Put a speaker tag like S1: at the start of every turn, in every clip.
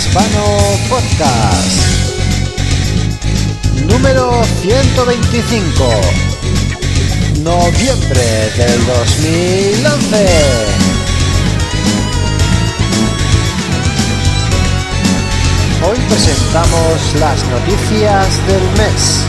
S1: Hispano Podcast número 125, noviembre del 2011. Hoy presentamos las noticias del mes.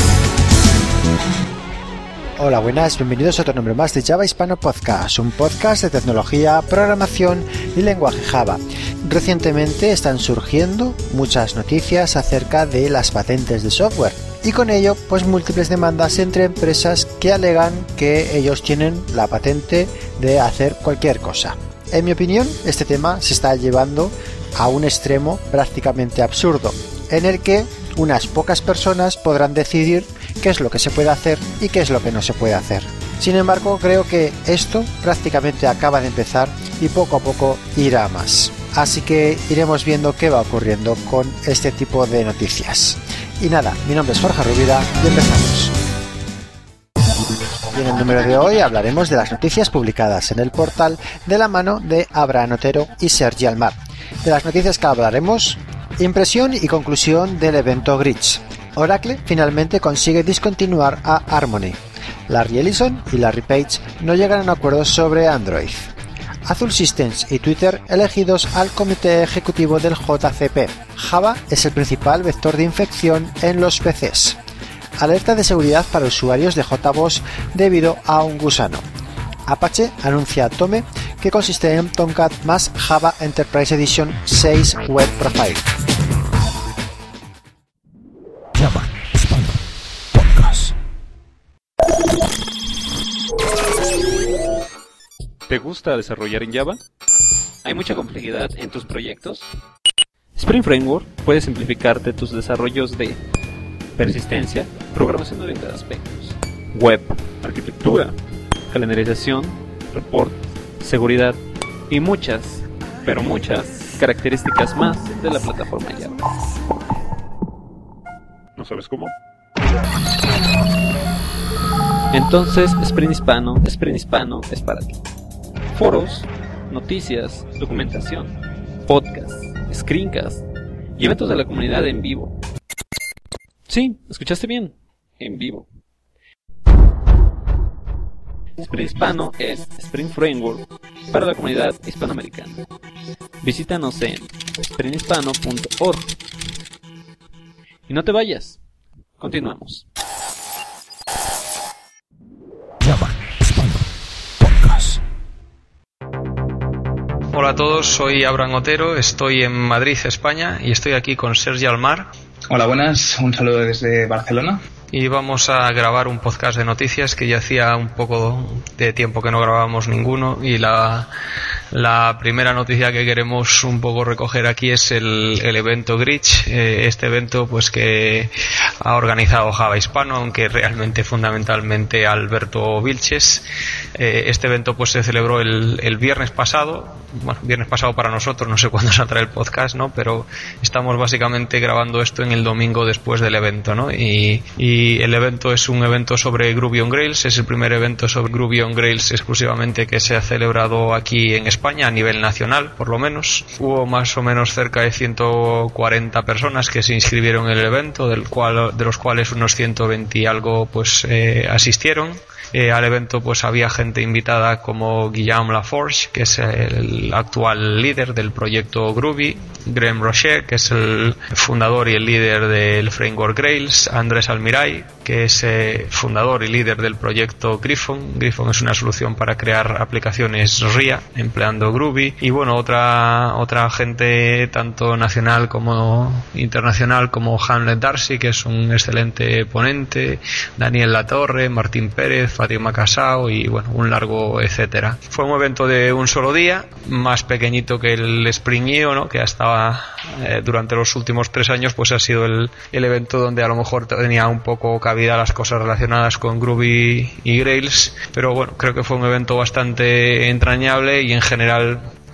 S1: Hola, buenas, bienvenidos a otro número más de Java Hispano Podcast, un podcast de tecnología, programación y lenguaje Java. Recientemente están surgiendo muchas noticias acerca de las patentes de software y con ello pues múltiples demandas entre empresas que alegan que ellos tienen la patente de hacer cualquier cosa. En mi opinión, este tema se está llevando a un extremo prácticamente absurdo, en el que unas pocas personas podrán decidir qué es lo que se puede hacer y qué es lo que no se puede hacer. Sin embargo, creo que esto prácticamente acaba de empezar y poco a poco irá a más. Así que iremos viendo qué va ocurriendo con este tipo de noticias. Y nada, mi nombre es Jorge Rubira y empezamos. Y en el número de hoy hablaremos de las noticias publicadas en el portal de la mano de Abraham Otero y Sergi Almar. De las noticias que hablaremos: impresión y conclusión del evento Glitch. Oracle finalmente consigue discontinuar a Harmony. Larry Ellison y Larry Page no llegan a un acuerdo sobre Android. Azure Systems y Twitter elegidos al comité ejecutivo del JCP. Java es el principal vector de infección en los PCs. Alerta de seguridad para usuarios de JBoss debido a un gusano. Apache anuncia a Tome que consiste en Tomcat más Java Enterprise Edition 6 Web Profile.
S2: Java Hispano Podcast.
S3: ¿Te gusta desarrollar en Java? ¿Hay mucha complejidad en tus proyectos? Spring Framework puede simplificarte tus desarrollos de persistencia, programación orientada a aspectos, web, arquitectura, calendarización, report, seguridad y muchas, pero muchas características más de la plataforma Java. ¿No sabes cómo? Entonces Spring Hispano es para ti. Foros, noticias, documentación, podcasts, screencasts y eventos de la comunidad en vivo. Sí, escuchaste bien, en vivo. Spring Hispano es Spring Framework para la comunidad hispanoamericana. Visítanos en springhispano.org. Y no te vayas, continuamos.
S2: Java Hispano Podcast.
S4: Hola a todos, soy Abraham Otero, estoy en Madrid, España, y estoy aquí con Sergi Almar.
S5: Hola, buenas, un saludo desde Barcelona.
S4: Y vamos a grabar un podcast de noticias que ya hacía un poco de tiempo que no grabábamos ninguno, y la primera noticia que queremos un poco recoger aquí es el evento Glitch, este evento pues que ha organizado Java Hispano, aunque realmente fundamentalmente Alberto Vilches. Este evento pues se celebró el viernes pasado, bueno, viernes pasado para nosotros, no sé cuándo saldrá el podcast, ¿no? Pero estamos básicamente grabando esto en el domingo después del evento, ¿no? Y el evento es un evento sobre Groovy on Rails, es el primer evento sobre Groovy on Rails exclusivamente que se ha celebrado aquí en España a nivel nacional, por lo menos. Hubo más o menos cerca de 140 personas que se inscribieron en el evento, de los cuales unos 120 y algo pues asistieron. Al evento pues había gente invitada como Guillaume Laforge, que es el actual líder del proyecto Groovy, Graham Rocher, que es el fundador y el líder del framework Rails, Andrés Almiray, que es fundador y líder del proyecto Griffon. Griffon es una solución para crear aplicaciones RIA empleando Groovy, y bueno, otra gente tanto nacional como internacional como Hamlet Darcy, que es un excelente ponente, Daniel Latorre, Martín Pérez, Fátima Casao y bueno, un largo etcétera. Fue un evento de un solo día, más pequeñito que el Spring IO, ¿no? Que hasta durante los últimos 3 años pues ha sido el evento donde a lo mejor tenía un poco cabida las cosas relacionadas con Groovy y Rails, pero bueno, creo que fue un evento bastante entrañable y en general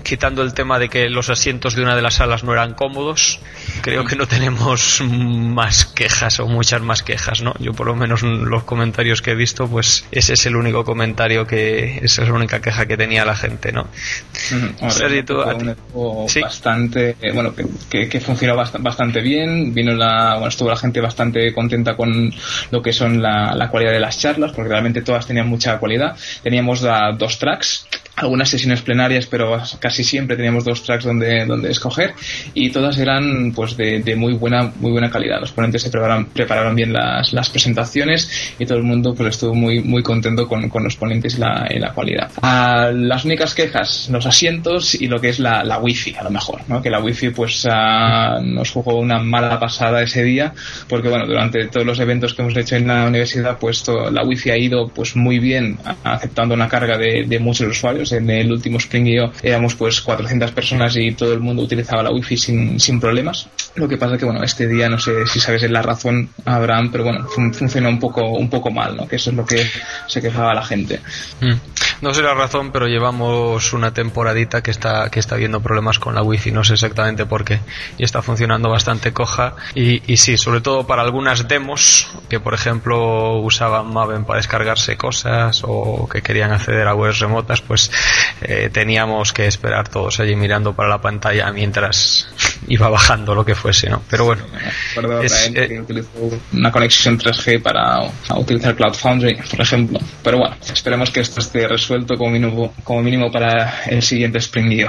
S4: quitando el tema de que los asientos de una de las salas no eran cómodos, creo que no tenemos más quejas o muchas más quejas, ¿no? Yo por lo menos los comentarios que he visto, pues ese es el único comentario esa es la única queja que tenía la gente, ¿no?
S5: Sergi, tú, ¿sí? Bastante, que funcionó bastante bien. Estuvo la gente bastante contenta con lo que son la cualidad de las charlas, porque realmente todas tenían mucha cualidad. Teníamos 2 tracks, algunas sesiones plenarias, pero casi siempre teníamos 2 tracks donde escoger, y todas eran pues de muy buena calidad. Los ponentes se prepararon bien las presentaciones, y todo el mundo pues estuvo muy contento con los ponentes y la cualidad. Las únicas quejas, los asientos y lo que es la wifi, a lo mejor, ¿no? Que la wifi pues nos jugó una mala pasada ese día, porque durante todos los eventos que hemos hecho en la universidad, pues la wifi ha ido pues muy bien, aceptando una carga de muchos usuarios. En el último Spring.io éramos pues 400 personas y todo el mundo utilizaba la wifi sin problemas. Lo que pasa que este día no sé si sabes la razón, Abraham, pero funciona un poco mal, ¿no? Que eso es lo que se quejaba la gente.
S4: No sé la razón, pero llevamos una temporadita que está habiendo problemas con la wifi, no sé exactamente por qué, y está funcionando bastante coja, y sí, sobre todo para algunas demos que por ejemplo usaban Maven para descargarse cosas o que querían acceder a webs remotas, pues teníamos que esperar todos allí mirando para la pantalla mientras iba bajando lo que fuese, ¿no? Pero bueno,
S5: que utilizó una conexión 3G para utilizar Cloud Foundry, por ejemplo. Pero esperemos que esto esté resuelto como mínimo para el siguiente Spring.io.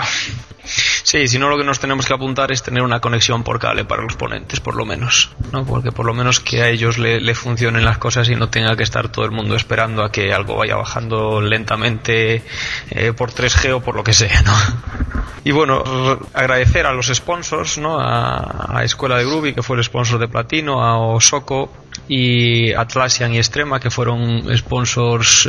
S4: Sí, si no, lo que nos tenemos que apuntar es tener una conexión por cable para los ponentes, por lo menos, ¿no? Porque por lo menos que a ellos le funcionen las cosas y no tenga que estar todo el mundo esperando a que algo vaya bajando lentamente por 3G o por lo que sea, ¿no? Y agradecer a los sponsors, ¿no? A Escuela de Groovy, que fue el sponsor de platino, a Osoko y Atlassian y Extrema, que fueron sponsors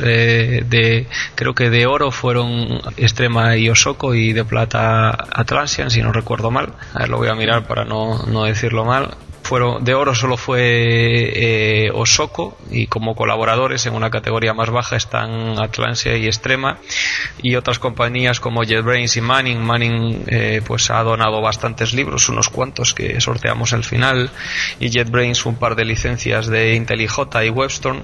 S4: creo que de oro fueron Extrema y Osoko, y de plata Atlassian, si no recuerdo mal. A ver, lo voy a mirar para no decirlo mal. De oro solo fue Osoko, y como colaboradores en una categoría más baja están Atlassian y Extrema, y otras compañías como JetBrains y Manning. Manning pues ha donado bastantes libros, unos cuantos que sorteamos al final, y JetBrains un par de licencias de IntelliJ y Webstone,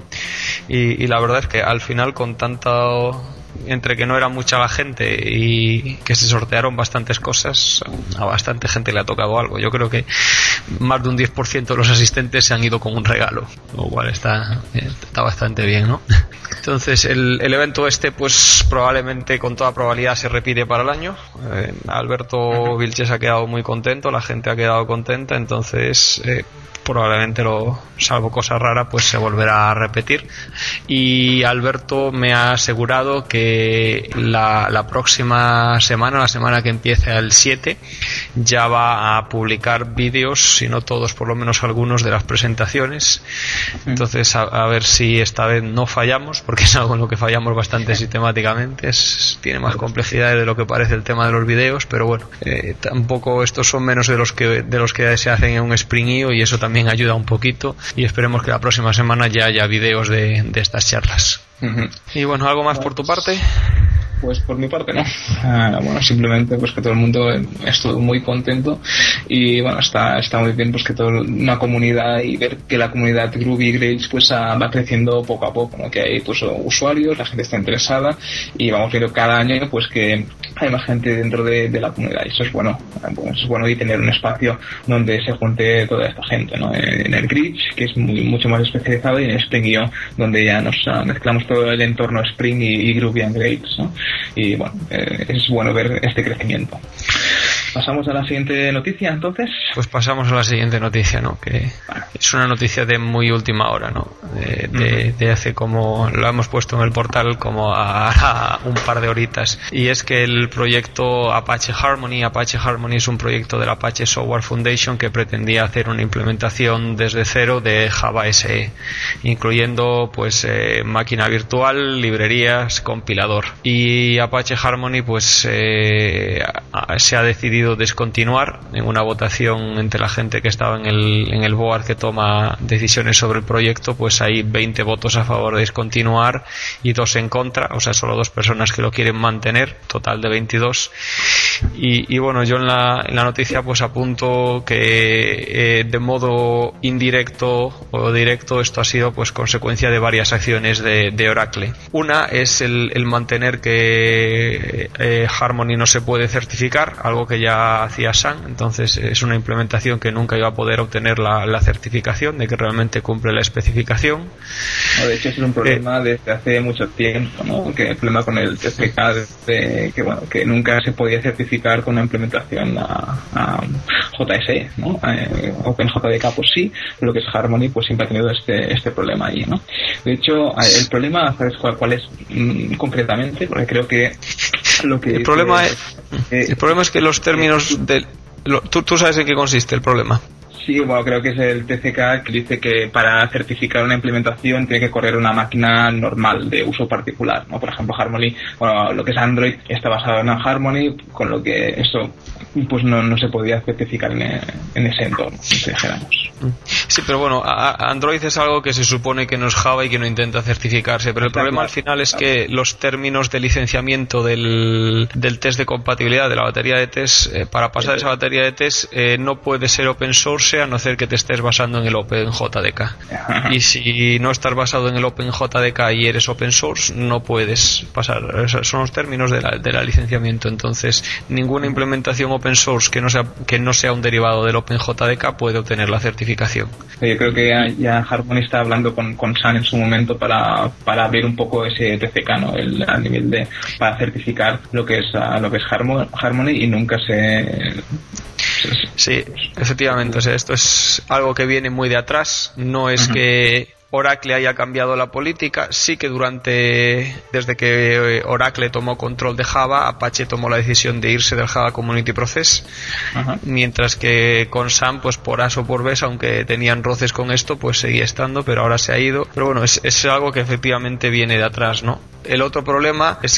S4: y la verdad es que al final, con tanto, entre que no era mucha la gente y que se sortearon bastantes cosas, a bastante gente le ha tocado algo. Yo creo que más de un 10% de los asistentes se han ido con un regalo, lo cual está bastante bien, ¿no? Entonces el evento pues probablemente, con toda probabilidad, se repite para el año. Alberto Vilches ha quedado muy contento, la gente ha quedado contenta, entonces probablemente, salvo cosa rara, pues se volverá a repetir. Y Alberto me ha asegurado que la próxima semana, la semana que empieza el 7, ya va a publicar vídeos, si no todos, por lo menos algunos de las presentaciones. Entonces a ver si esta vez no fallamos, porque es algo en lo que fallamos bastante sistemáticamente. Tiene más complejidad de lo que parece el tema de los vídeos, pero tampoco estos son menos de los que se hacen en un Spring.io, y eso también ayuda un poquito, y esperemos que la próxima semana ya haya vídeos de estas charlas. Y algo más por tu parte.
S5: Pues por mi parte no. Simplemente pues que todo el mundo estuvo muy contento, y está muy bien pues que toda una comunidad, y ver que la comunidad Groovy Grails pues va creciendo poco a poco, ¿no? Que hay pues usuarios, la gente está interesada, y vamos viendo cada año pues que hay más gente dentro de la comunidad, y eso es bueno. Es bueno, y tener un espacio donde se junte toda esta gente, ¿no? En el Grid, que es mucho más especializado, y en Spring.io, donde ya nos mezclamos todo el entorno Spring y Groovy and Grails, ¿no? Y es bueno ver este crecimiento. ¿Pasamos a la siguiente noticia, entonces?
S4: Pues pasamos a la siguiente noticia, ¿no? Que es una noticia de muy última hora, ¿no? De hace, como lo hemos puesto en el portal, como a un par de horitas. Y es que el proyecto Apache Harmony es un proyecto de la Apache Software Foundation que pretendía hacer una implementación desde cero de Java SE, incluyendo pues máquina virtual, librerías, compilador. Y Apache Harmony pues se ha decidido decidido descontinuar en una votación entre la gente que estaba en el board que toma decisiones sobre el proyecto. Pues hay 20 votos a favor de descontinuar y 2 en contra, o sea, solo 2 personas que lo quieren mantener, total de 22. Y bueno, yo en la noticia pues apunto que de modo indirecto o directo esto ha sido pues consecuencia de varias acciones de Oracle. Una es el mantener que Harmony no se puede certificar, algo que ya hacía Sun. Entonces es una implementación que nunca iba a poder obtener la certificación de que realmente cumple la especificación.
S5: No, de hecho es un problema desde hace mucho tiempo, ¿no? Que el problema con el TCK que nunca se podía certificar con una implementación a JSE, ¿no? OpenJDK pues sí, pero lo que es Harmony pues siempre ha tenido este problema ahí, ¿no? De hecho, el problema, ¿sabes cuál es concretamente? Porque creo que lo que
S4: el problema es que los términos ¿tú sabes en qué consiste el problema?
S5: Sí, bueno, creo que es el TCK que dice que para certificar una implementación tiene que correr una máquina normal de uso particular, ¿no? Por ejemplo, Harmony, bueno, lo que es Android está basado en Harmony, con lo que eso pues no se podía certificar en ese entorno, si dijéramos.
S4: Sí, pero bueno, Android es algo que se supone que no es Java y que no intenta certificarse, pero el problema al final es que los términos de licenciamiento del test de compatibilidad de la batería de test, para pasar esa batería de test no puede ser open source a no ser que te estés basando en el OpenJDK. Y si no estás basado en el OpenJDK y eres open source, no puedes pasar. Esos son los términos de la licenciamiento. Entonces, ninguna implementación open source que no sea un derivado del OpenJDK puede obtener la certificación.
S5: Yo creo que ya Harmony está hablando con Sun en su momento para abrir un poco ese TCK, ¿no? A nivel de para certificar lo que es Harmony, y nunca se...
S4: Sí, efectivamente, o sea, esto es algo que viene muy de atrás, no es que Oracle haya cambiado la política. Sí que desde que Oracle tomó control de Java, Apache tomó la decisión de irse del Java Community Process, mientras que con Sun, pues por A o por B, aunque tenían roces con esto, pues seguía estando, pero ahora se ha ido. Pero bueno, es algo que efectivamente viene de atrás, ¿no? El otro problema es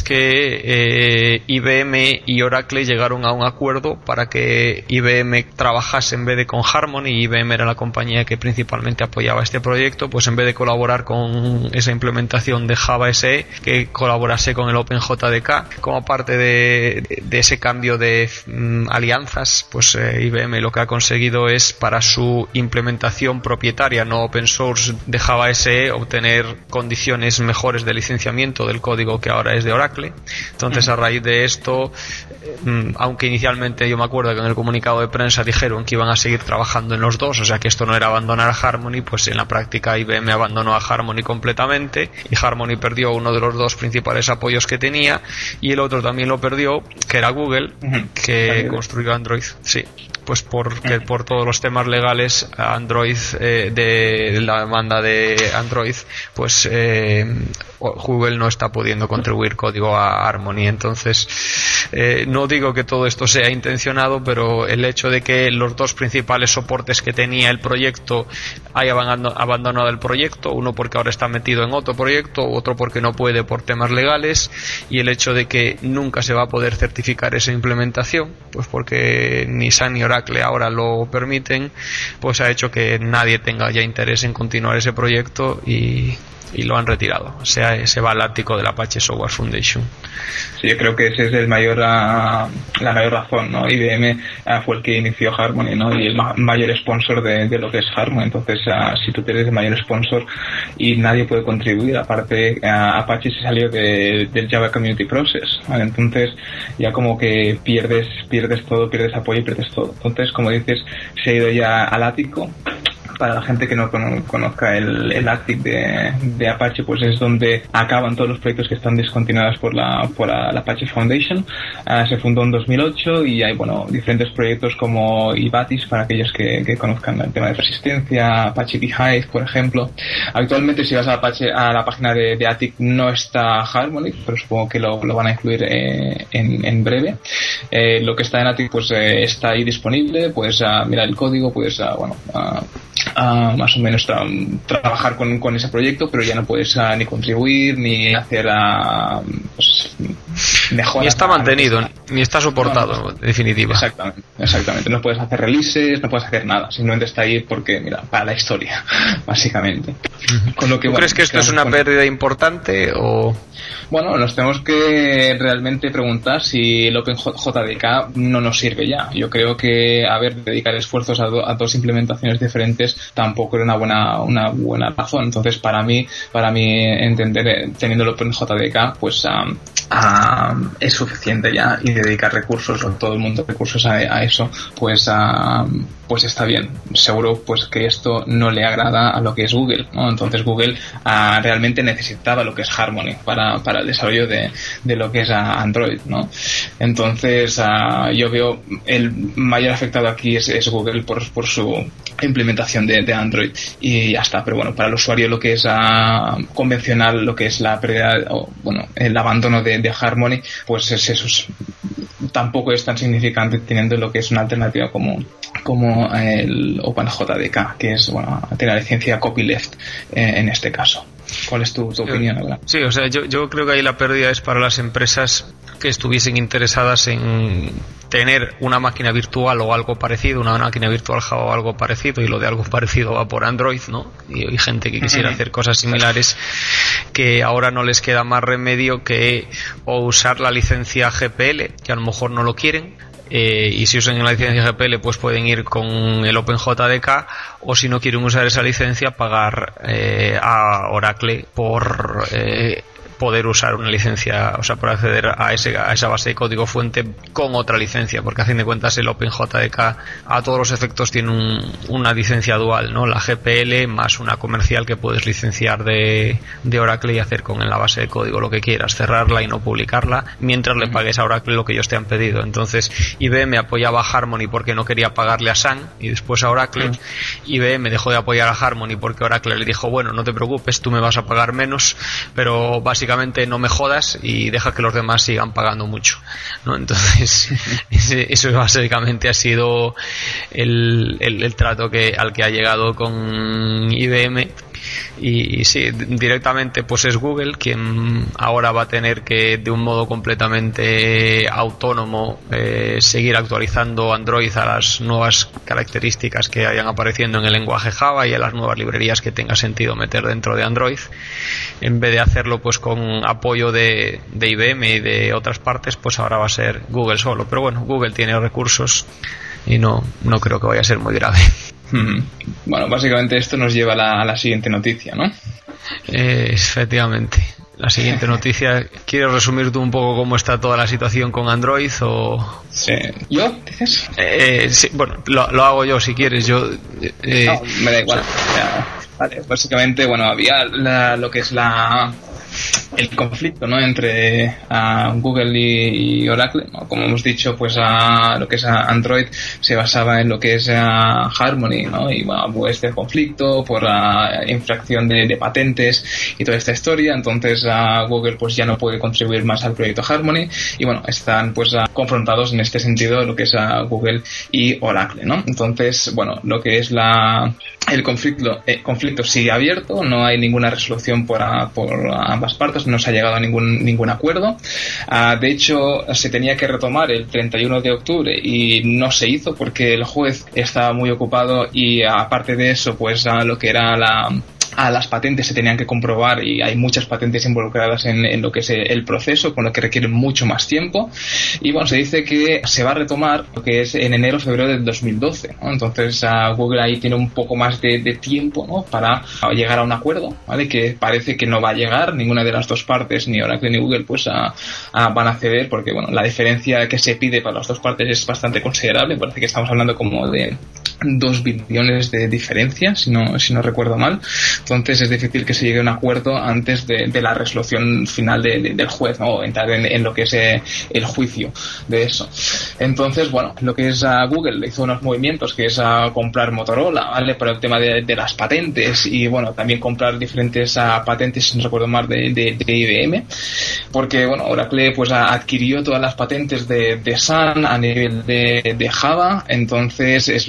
S4: que IBM y Oracle llegaron a un acuerdo para que IBM trabajase en vez de con Harmony, y IBM era la compañía que principalmente apoyaba este proyecto, pues en vez de colaborar con esa implementación de Java SE, que colaborase con el OpenJDK. Como parte de ese cambio de alianzas, pues IBM lo que ha conseguido es, para su implementación propietaria no open source de Java SE, obtener condiciones mejores de licenciamiento del código que ahora es de Oracle. Entonces, a raíz de esto, aunque inicialmente yo me acuerdo que en el comunicado de prensa dijeron que iban a seguir trabajando en los dos, o sea que esto no era abandonar a Harmony, pues en la práctica IBM abandonó a Harmony completamente, y Harmony perdió uno de los 2 principales apoyos que tenía, y el otro también lo perdió, que era Google, que construyó Android. Sí, pues porque por todos los temas legales Android, de la demanda de Android, pues Google no está pudiendo contribuir código a Harmony. Entonces, no digo que todo esto sea intencionado, pero el hecho de que los 2 principales soportes que tenía el proyecto hayan abandonado el proyecto, uno porque ahora está metido en otro proyecto, otro porque no puede por temas legales, y el hecho de que nunca se va a poder certificar esa implementación, pues porque ni Sun ni Oracle ahora lo permiten, pues ha hecho que nadie tenga ya interés en continuar ese proyecto y lo han retirado. O sea, se va al ático del Apache Software Foundation.
S5: Sí, yo creo que ese es la mayor razón, ¿no? IBM fue el que inició Harmony, ¿no? Y el mayor sponsor de lo que es Harmony. Entonces, si tú eres el mayor sponsor y nadie puede contribuir, aparte Apache se salió del Java Community Process, ¿vale? Entonces ya como que pierdes todo, pierdes apoyo y pierdes todo. Entonces, como dices, se ha ido ya al ático. Para la gente que no conozca el ACTIC de Apache, pues es donde acaban todos los proyectos que están descontinuados por la Apache Foundation. Se fundó en 2008 y hay, bueno, diferentes proyectos como Ibatis, para aquellos que conozcan el tema de persistencia, Apache Beehive, por ejemplo. Actualmente, si vas a la página de ATIC, no está Harmony, pero supongo que lo van a incluir en breve. Lo que está en ATIC, pues está ahí disponible. Puedes mirar el código, puedes más o menos trabajar con ese proyecto, pero ya no puedes ni contribuir ni hacer mejora.
S4: Ni está mantenido, ni está soportado, en definitiva.
S5: Exactamente. No puedes hacer releases, no puedes hacer nada. Simplemente está ahí porque, mira, para la historia, básicamente.
S4: Con lo que, ¿Tú crees que esto es una pérdida importante o...?
S5: Bueno, nos tenemos que realmente preguntar si el OpenJDK no nos sirve ya. Yo creo que, dedicar esfuerzos a dos implementaciones diferentes tampoco era una buena razón. Entonces, para mí entender, teniendo el OpenJDK, pues es suficiente ya, y dedicar recursos, o todo el mundo recursos a eso, pues está bien. Seguro pues que esto no le agrada a lo que es Google, ¿no? Entonces Google realmente necesitaba lo que es Harmony para el desarrollo de lo que es Android, ¿no? Entonces yo veo el mayor afectado aquí es Google por su implementación de Android, y ya está. Pero bueno, para el usuario lo que es convencional, lo que es la pérdida el abandono de Harmony, pues eso tampoco es tan significante, teniendo lo que es una alternativa como el OpenJDK, que es, tiene la licencia copyleft en este caso. ¿Cuál es tu opinión ahora?
S4: Sí, o sea, yo creo que ahí la pérdida es para las empresas que estuviesen interesadas en tener una máquina virtual o algo parecido, una máquina virtual Java o algo parecido, y lo de algo parecido va por Android, ¿no? Y gente que quisiera hacer cosas similares, que ahora no les queda más remedio que o usar la licencia GPL, que a lo mejor no lo quieren, y si usan la licencia GPL pues pueden ir con el OpenJDK, o si no quieren usar esa licencia, pagar a Oracle por poder usar una licencia, o sea, por acceder a esa base de código fuente con otra licencia, porque a fin de cuentas el OpenJDK a todos los efectos tiene una licencia dual, ¿no? La GPL más una comercial que puedes licenciar de Oracle y hacer con en la base de código lo que quieras, cerrarla y no publicarla mientras le pagues a Oracle lo que ellos te han pedido. Entonces IBM apoyaba a Harmony porque no quería pagarle a Sun y después a Oracle. IBM dejó de apoyar a Harmony porque Oracle le dijo, bueno, no te preocupes, tú me vas a pagar menos, pero básicamente no me jodas y deja que los demás sigan pagando mucho, ¿no? Entonces eso básicamente ha sido el trato al que ha llegado con IBM. Y sí, directamente pues es Google quien ahora va a tener que, de un modo completamente autónomo, seguir actualizando Android a las nuevas características que vayan apareciendo en el lenguaje Java y a las nuevas librerías que tenga sentido meter dentro de Android, en vez de hacerlo pues con apoyo de IBM y de otras partes. Pues ahora va a ser Google solo, pero bueno, Google tiene recursos y no creo que vaya a ser muy grave.
S5: Bueno, básicamente esto nos lleva a la siguiente noticia, ¿no?
S4: Efectivamente. La siguiente noticia, ¿quieres resumir tú un poco cómo está toda la situación con Android o...?
S5: Sí. ¿Yo? ¿Dices?
S4: Sí, bueno, lo hago yo si quieres. Yo
S5: no, me da igual. Vale, básicamente, había lo que es el conflicto, ¿no?, entre Google y Oracle, ¿no? Como hemos dicho, pues lo que es Android se basaba en lo que es Harmony, ¿no? Y hubo este conflicto por infracción de patentes y toda esta historia. Entonces Google pues ya no puede contribuir más al proyecto Harmony, y están pues confrontados en este sentido lo que es Google y Oracle, ¿no? Entonces, lo que es el conflicto sigue abierto, no hay ninguna resolución por ambas partes, no se ha llegado a ningún acuerdo. De hecho, se tenía que retomar el 31 de octubre y no se hizo porque el juez estaba muy ocupado, y aparte de eso, pues lo que era las patentes se tenían que comprobar, y hay muchas patentes involucradas en lo que es el proceso, con lo que requiere mucho más tiempo. Y se dice que se va a retomar lo que es en enero o febrero del 2012, ¿no? Entonces Google ahí tiene un poco más de tiempo, ¿no?, para llegar a un acuerdo, ¿vale? Que parece que no va a llegar ninguna de las dos partes, ni Oracle ni Google pues van a ceder, porque la diferencia que se pide para las dos partes es bastante considerable. Parece que estamos hablando como de 2 billones de diferencia, si no recuerdo mal. Entonces es difícil que se llegue a un acuerdo antes de la resolución final del juez, ¿no?, o entrar en lo que es el juicio de eso. Entonces, lo que es Google hizo unos movimientos, que es comprar Motorola, ¿vale?, por el tema de las patentes, y también comprar diferentes patentes, si no recuerdo mal, de IBM, porque Oracle pues adquirió todas las patentes de Sun a nivel de Java. Entonces es lo que estaba luchando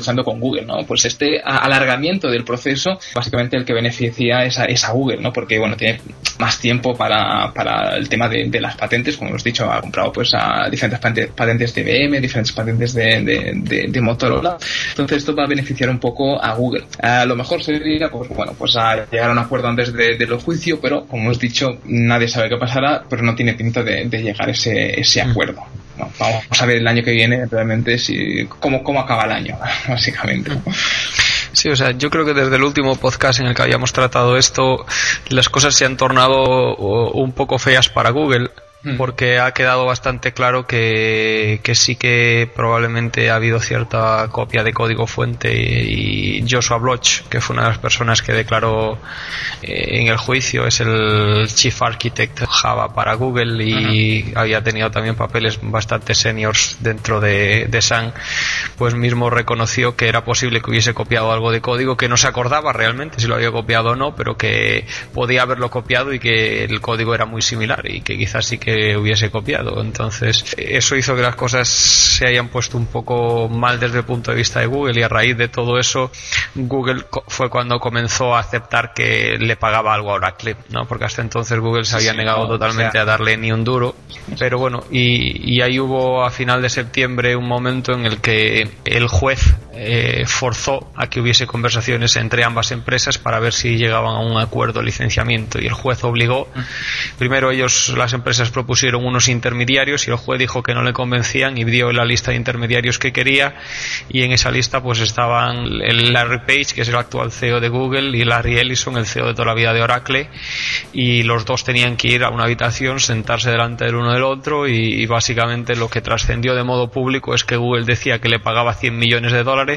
S5: luchando con Google, ¿no? Pues este alargamiento del proceso, básicamente el que beneficia es a Google, ¿no? Porque, bueno, tiene más tiempo para el tema de las patentes, como hemos dicho, ha comprado pues a diferentes patentes de IBM, diferentes patentes de Motorola. Entonces esto va a beneficiar un poco a Google. A lo mejor sería, pues bueno, pues a llegar a un acuerdo antes del juicio, pero como hemos dicho, nadie sabe qué pasará, pero no tiene pinta de llegar ese acuerdo. No, vamos a ver el año que viene realmente cómo acaba el año, básicamente, ¿no?
S4: Sí, o sea, yo creo que desde el último podcast en el que habíamos tratado esto, las cosas se han tornado un poco feas para Google, porque ha quedado bastante claro que sí que probablemente ha habido cierta copia de código fuente, y Joshua Bloch, que fue una de las personas que declaró en el juicio, es el Chief Architect Java para Google y había tenido también papeles bastante seniors dentro de Sun, pues mismo reconoció que era posible que hubiese copiado algo de código, que no se acordaba realmente si lo había copiado o no, pero que podía haberlo copiado y que el código era muy similar y que quizás sí que hubiese copiado. Entonces eso hizo que las cosas se hayan puesto un poco mal desde el punto de vista de Google, y a raíz de todo eso Google fue cuando comenzó a aceptar que le pagaba algo a Oracle, ¿no? Porque hasta entonces Google se había negado totalmente a darle ni un duro. Pero bueno, y ahí hubo a final de septiembre un momento en el que el juez forzó a que hubiese conversaciones entre ambas empresas para ver si llegaban a un acuerdo de licenciamiento, y el juez obligó. Primero las empresas propusieron unos intermediarios y el juez dijo que no le convencían y dio la lista de intermediarios que quería, y en esa lista pues estaban el Larry Page, que es el actual CEO de Google, y Larry Ellison, el CEO de toda la vida de Oracle, y los dos tenían que ir a una habitación, sentarse delante del uno del otro, y básicamente lo que trascendió de modo público es que Google decía que le pagaba $100 millones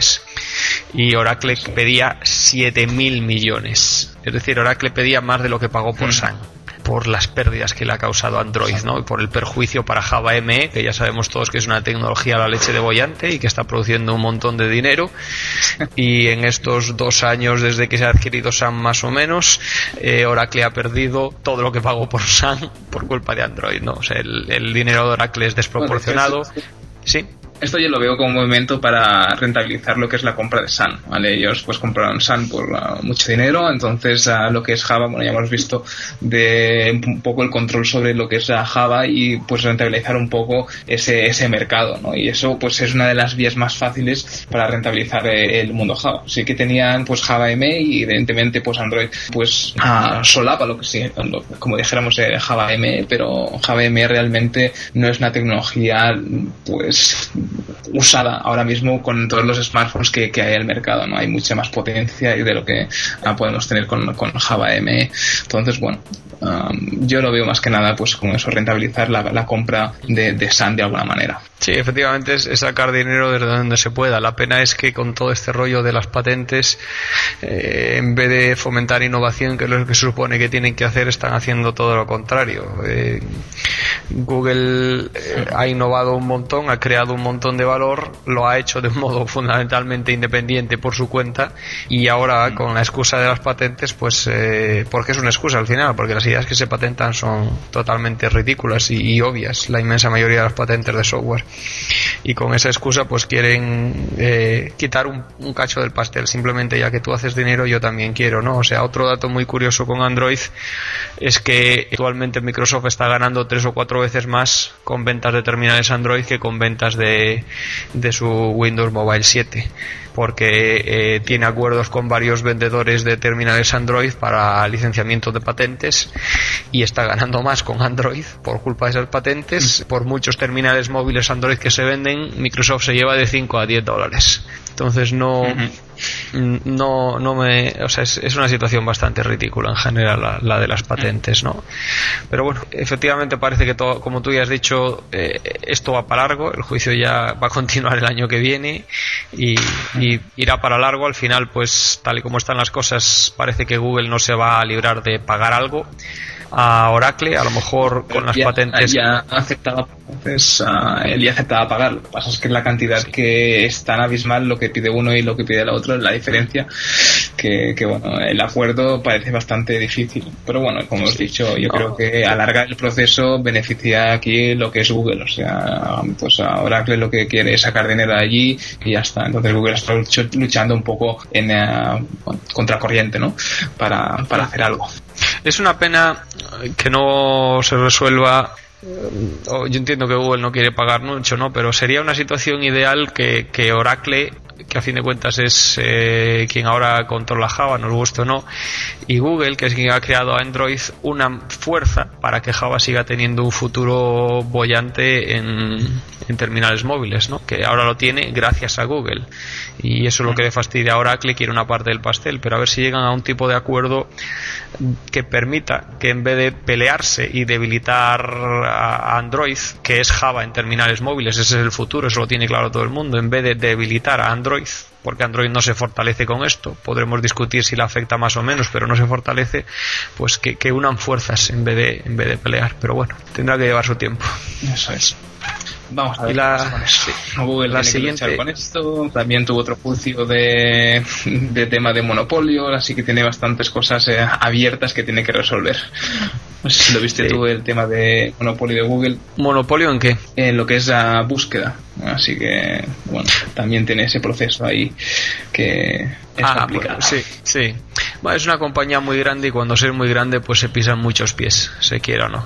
S4: y Oracle pedía 7.000 millones. Es decir, Oracle pedía más de lo que pagó por Sun, por las pérdidas que le ha causado Android, ¿no? Y por el perjuicio para Java ME, que ya sabemos todos que es una tecnología a la leche de bollante y que está produciendo un montón de dinero. Y en estos 2 años desde que se ha adquirido Sun, más o menos, Oracle ha perdido todo lo que pagó por Sun por culpa de Android, ¿no? O sea, el dinero de Oracle es desproporcionado. Sí.
S5: Esto yo lo veo como un movimiento para rentabilizar lo que es la compra de Sun, ¿vale? Ellos pues compraron Sun por mucho dinero, entonces lo que es Java, bueno, ya hemos visto de un poco el control sobre lo que es Java y pues rentabilizar un poco ese mercado, ¿no? Y eso pues es una de las vías más fáciles para rentabilizar el mundo Java. Sí que tenían pues Java ME y evidentemente pues Android pues solapa lo que sí, como dijéramos Java ME, pero Java ME realmente no es una tecnología pues usada ahora mismo con todos los smartphones que hay en el mercado, ¿no? Hay mucha más potencia y de lo que podemos tener con Java ME. Entonces, bueno, yo lo veo más que nada pues como eso, rentabilizar la compra de Sun de alguna manera.
S4: Sí, efectivamente es sacar dinero desde donde se pueda. La pena es que con todo este rollo de las patentes, en vez de fomentar innovación, que es lo que se supone que tienen que hacer, están haciendo todo lo contrario. Google ha innovado un montón, ha creado un montón de valor, lo ha hecho de un modo fundamentalmente independiente por su cuenta, y ahora con la excusa de las patentes, pues porque es una excusa al final, porque las ideas que se patentan son totalmente ridículas y obvias, la inmensa mayoría de las patentes de software, y con esa excusa pues quieren quitar un cacho del pastel, simplemente ya que tú haces dinero yo también quiero, ¿no? O sea, otro dato muy curioso con Android es que actualmente Microsoft está ganando 3 o 4 veces más con ventas de terminales Android que con ventas de su Windows Mobile 7, porque tiene acuerdos con varios vendedores de terminales Android para licenciamiento de patentes, y está ganando más con Android por culpa de esas patentes. Por muchos terminales móviles Android que se venden, Microsoft se lleva de $5 a $10. Entonces o sea, es una situación bastante ridícula en general la de las patentes, ¿no? Pero bueno, efectivamente parece que todo, como tú ya has dicho, esto va para largo, el juicio ya va a continuar el año que viene y irá para largo. Al final, pues tal y como están las cosas, parece que Google no se va a librar de pagar algo, Oracle, a lo mejor con las patentes.
S5: Ya aceptaba, entonces, él ya aceptaba pagar. Lo que pasa es que la cantidad que es tan abismal lo que pide uno y lo que pide el otro, la diferencia, que bueno, el acuerdo parece bastante difícil. Pero bueno, como os he dicho, yo creo que alargar el proceso beneficia aquí lo que es Google. O sea, pues a Oracle lo que quiere es sacar dinero de allí y ya está. Entonces Google está luchando un poco en contracorriente, ¿no? Para hacer algo.
S4: Es una pena que no se resuelva. Yo entiendo que Google no quiere pagar mucho, ¿no? Pero sería una situación ideal que Oracle, que a fin de cuentas es quien ahora controla Java, nos guste o no, y Google, que es quien ha creado Android, una fuerza para que Java siga teniendo un futuro boyante en terminales móviles, ¿no? Que ahora lo tiene gracias a Google, y eso es lo que le fastidia a Oracle, quiere una parte del pastel, pero a ver si llegan a un tipo de acuerdo que permita que en vez de pelearse y debilitar a Android, que es Java en terminales móviles, ese es el futuro, eso lo tiene claro todo el mundo, en vez de debilitar a Android, porque Android no se fortalece con esto, podremos discutir si le afecta más o menos, pero no se fortalece, pues que unan fuerzas en vez de pelear, pero bueno, tendrá que llevar su tiempo.
S5: Eso es. Vamos a ver qué pasa con esto. Google
S4: la
S5: tiene
S4: siguiente...
S5: que luchar con esto. También tuvo otro juicio de tema de monopolio, así que tiene bastantes cosas abiertas que tiene que resolver. No sé si lo viste tú, el tema de monopolio de Google.
S4: ¿Monopolio en qué?
S5: En lo que es la búsqueda. Así que, bueno, también tiene ese proceso ahí que es complicado.
S4: Pues, sí. Bueno, es una compañía muy grande y cuando es muy grande pues se pisan muchos pies, se quiera o no.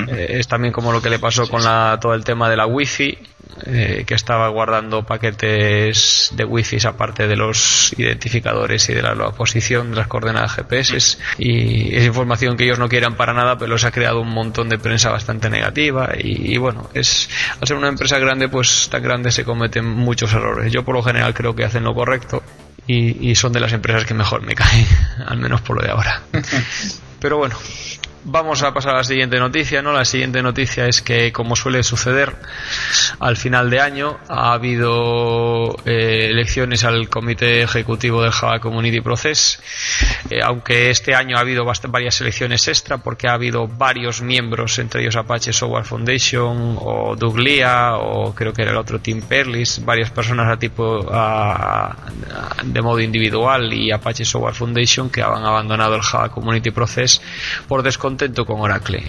S4: Es también como lo que le pasó con todo el tema de la Wi-Fi, que estaba guardando paquetes de Wi-Fi aparte de los identificadores y de la posición de las coordenadas GPS, y es información que ellos no quieran para nada, pero se ha creado un montón de prensa bastante negativa y bueno, al ser una empresa grande, pues tan grande se cometen muchos errores. Yo por lo general creo que hacen lo correcto y son de las empresas que mejor me caen, al menos por lo de ahora. Pero bueno, vamos a pasar a la siguiente noticia, ¿no? La siguiente noticia es que, como suele suceder al final de año, ha habido elecciones al comité ejecutivo del Java Community Process, aunque este año ha habido varias elecciones extra, porque ha habido varios miembros, entre ellos Apache Software Foundation o Doug Lea, o creo que era el otro Tim Perlis, varias personas de modo individual, y Apache Software Foundation, que han abandonado el Java Community Process por descontento con Oracle.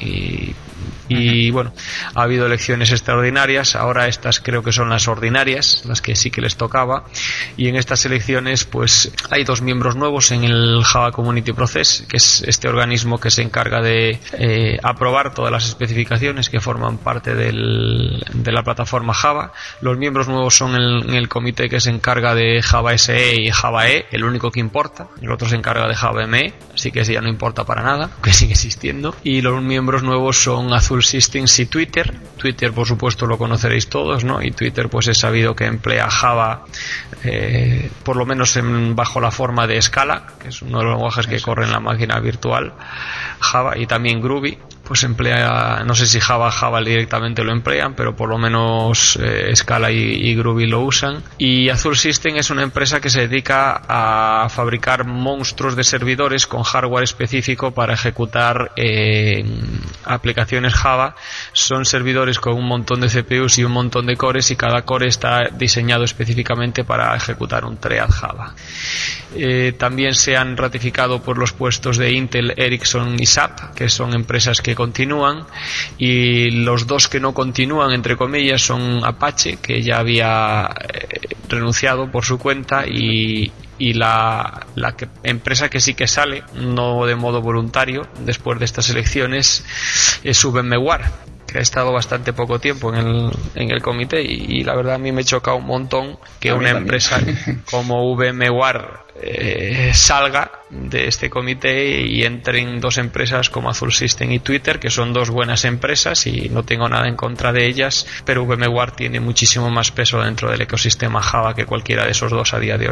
S4: Y bueno, ha habido elecciones extraordinarias, ahora estas creo que son las ordinarias, las que sí que les tocaba, y en estas elecciones pues hay 2 miembros nuevos en el Java Community Process, que es este organismo que se encarga de aprobar todas las especificaciones que forman parte de la plataforma Java. Los miembros nuevos son en el comité que se encarga de Java SE y Java E, el único que importa, el otro se encarga de Java ME, así que ese ya no importa para nada, que sigue existiendo, y los miembros nuevos son Azul Systems y Twitter. Twitter, por supuesto, lo conoceréis todos, ¿no? Y Twitter pues es sabido que emplea Java, por lo menos bajo la forma de Scala, que es uno de los lenguajes que corre en la máquina virtual Java, y también Groovy pues emplea, no sé si Java directamente lo emplean, pero por lo menos Scala y Groovy lo usan. Y Azul System es una empresa que se dedica a fabricar monstruos de servidores con hardware específico para ejecutar aplicaciones Java. Son servidores con un montón de CPUs y un montón de cores, y cada core está diseñado específicamente para ejecutar un thread Java. También se han ratificado por los puestos de Intel, Ericsson y SAP, que son empresas que continúan, y los 2 que no continúan, entre comillas, son Apache, que ya había renunciado por su cuenta, y la empresa que sí que sale, no de modo voluntario, después de estas elecciones, es VMware, que ha estado bastante poco tiempo en el comité, y la verdad a mí me choca un montón que una empresa como VMware salga de este comité y entren 2 empresas como Azul System y Twitter, que son 2 buenas empresas y no tengo nada en contra de ellas, pero VMware tiene muchísimo más peso dentro del ecosistema Java que cualquiera de esos 2 a día de hoy.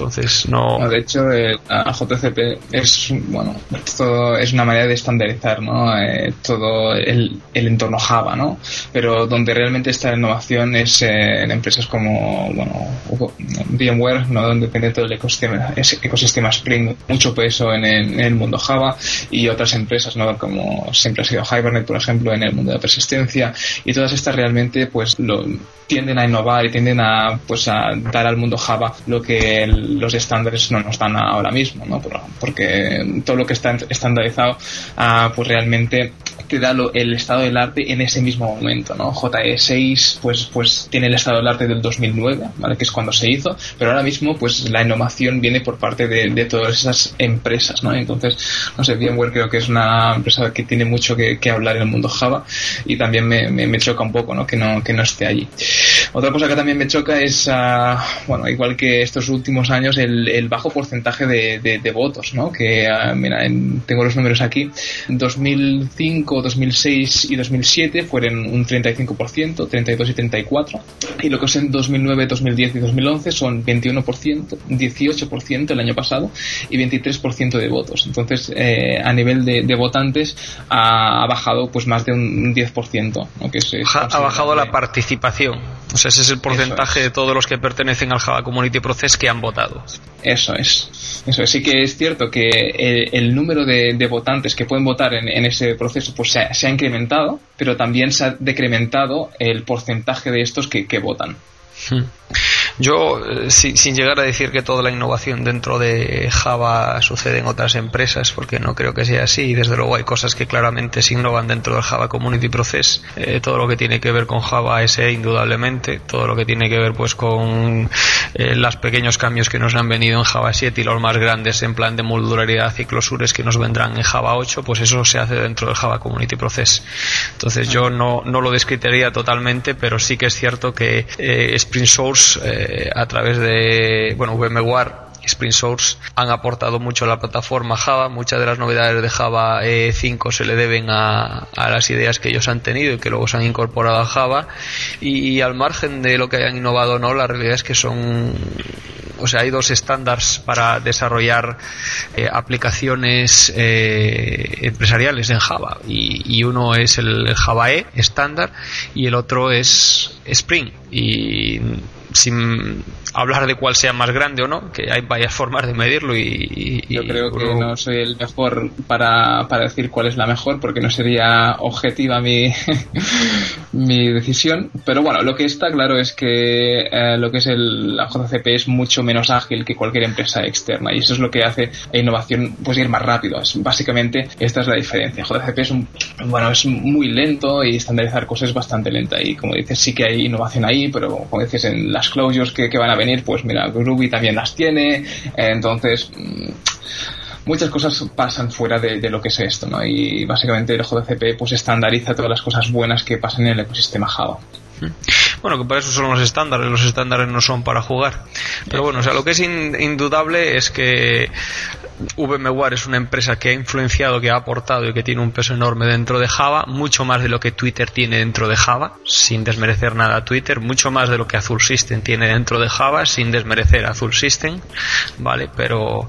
S4: Entonces no.
S5: De hecho, JCP es una manera de estandarizar, ¿no? Todo el entorno Java, ¿no? Pero donde realmente está la innovación es en empresas como VMware, ¿no? Donde depende todo el ecosistema Spring, mucho peso en el mundo Java, y otras empresas, ¿no? Como siempre ha sido Hibernate, por ejemplo, en el mundo de la persistencia, y todas estas realmente pues tienden a innovar y tienden a dar al mundo Java lo que los estándares no nos dan ahora mismo, ¿no? Porque todo lo que está estandarizado pues realmente te da el estado del arte en ese mismo momento, ¿no? JE6 pues tiene el estado del arte del 2009, ¿vale? Que es cuando se hizo, pero ahora mismo pues la innovación viene por parte de todas esas empresas, ¿no? Entonces, no sé, VMware creo que es una empresa que tiene mucho que hablar en el mundo Java, y también me choca un poco, ¿no? Que no esté allí. Otra cosa que también me choca es, igual que estos últimos años, el bajo porcentaje de votos, ¿no? Que, mira, tengo los números aquí. 2005, 2006 y 2007 fueron un 35%, 32 y 34. Y lo que es en 2009, 2010 y 2011 son 21%, 18% el año pasado y 23% de votos. Entonces, a nivel de votantes ha bajado pues más de un 10%, ¿no?
S4: Ha bajado la participación. O sea, ese es el porcentaje de todos los que pertenecen al Java Community Process que han votado.
S5: Eso es. Sí que es cierto que el número de votantes que pueden votar en ese proceso pues se ha incrementado, pero también se ha decrementado el porcentaje de estos que votan.
S4: Yo, sin llegar a decir que toda la innovación dentro de Java sucede en otras empresas, porque no creo que sea así, y desde luego hay cosas que claramente se innovan dentro del Java Community Process, todo lo que tiene que ver con Java SE indudablemente, todo lo que tiene que ver pues con los pequeños cambios que nos han venido en Java 7 y los más grandes en plan de modularidad y closures que nos vendrán en Java 8, pues eso se hace dentro del Java Community Process. Entonces yo no lo descritiría totalmente, pero sí que es cierto que Spring Source a través de VMware, Spring Source, han aportado mucho a la plataforma Java. Muchas de las novedades de Java 5 se le deben a las ideas que ellos han tenido y que luego se han incorporado a Java, y al margen de lo que hayan innovado o no, la realidad es que hay dos estándares para desarrollar aplicaciones empresariales en Java, y uno es el Java E estándar y el otro es Spring, y sin hablar de cuál sea más grande o no, que hay varias formas de medirlo,
S5: yo creo que no soy el mejor para decir cuál es la mejor, porque no sería objetiva mi decisión, pero bueno, lo que está claro es que lo que es la JCP es mucho menos ágil que cualquier empresa externa, y eso es lo que hace la innovación pues ir más rápido. Básicamente esta es la diferencia. JCP es muy lento, y estandarizar cosas es bastante lenta, y como dices, sí que hay innovación ahí, pero como dices, en las closures que van a venir, pues mira, Ruby también las tiene, entonces muchas cosas pasan fuera de lo que es esto, ¿no? Y básicamente el JCP pues estandariza todas las cosas buenas que pasan en el ecosistema Java.
S4: Bueno, que para eso son los estándares no son para jugar. Pero bueno, lo que es indudable es que VMware es una empresa que ha influenciado, que ha aportado y que tiene un peso enorme dentro de Java, mucho más de lo que Twitter tiene dentro de Java, sin desmerecer nada a Twitter, mucho más de lo que Azure System tiene dentro de Java, sin desmerecer a Azure System, ¿vale? Pero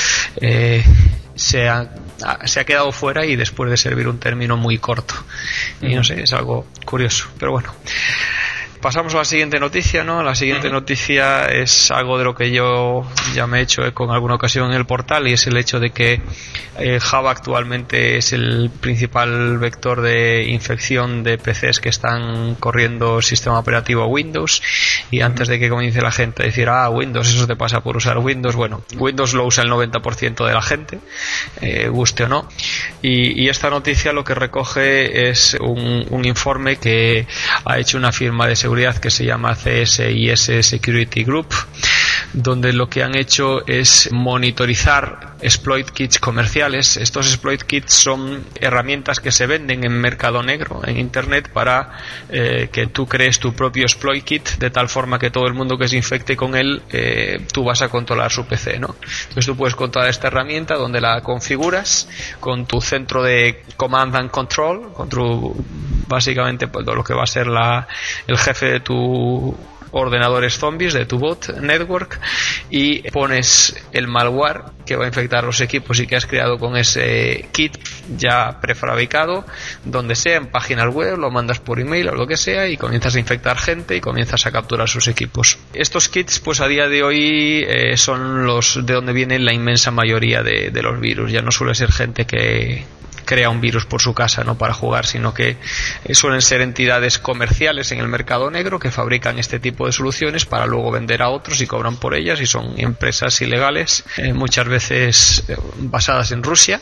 S4: se ha quedado fuera, y después de servir un término muy corto, y no sé, es algo curioso, pero bueno. Pasamos a la siguiente noticia, ¿no? La siguiente noticia es algo de lo que yo ya me he hecho eco en alguna ocasión en el portal, y es el hecho de que Java actualmente es el principal vector de infección de PCs que están corriendo sistema operativo Windows. Y antes de que comience la gente a decir, Windows, eso te pasa por usar Windows, bueno, Windows lo usa el 90% de la gente, guste o no. Y esta noticia lo que recoge es un informe que ha hecho una firma de seguridad que se llama CSIS Security Group, donde lo que han hecho es monitorizar exploit kits comerciales. Estos exploit kits son herramientas que se venden en mercado negro, en internet, para que tú crees tu propio exploit kit, de tal forma que todo el mundo que se infecte con él, tú vas a controlar su PC, ¿no? Entonces tú puedes controlar esta herramienta, donde la configuras con tu centro de command and control, con tu, básicamente pues, lo que va a ser el jefe de tu ordenadores zombies de tu bot network y pones el malware que va a infectar los equipos y que has creado con ese kit ya prefabricado, donde sea, en páginas web, lo mandas por email o lo que sea y comienzas a infectar gente y comienzas a capturar sus equipos. Estos kits, pues a día de hoy son los de donde viene la inmensa mayoría de los virus. Ya no suele ser gente que crea un virus por su casa, no para jugar, sino que suelen ser entidades comerciales en el mercado negro que fabrican este tipo de soluciones para luego vender a otros y cobran por ellas, y son empresas ilegales, muchas veces basadas en Rusia,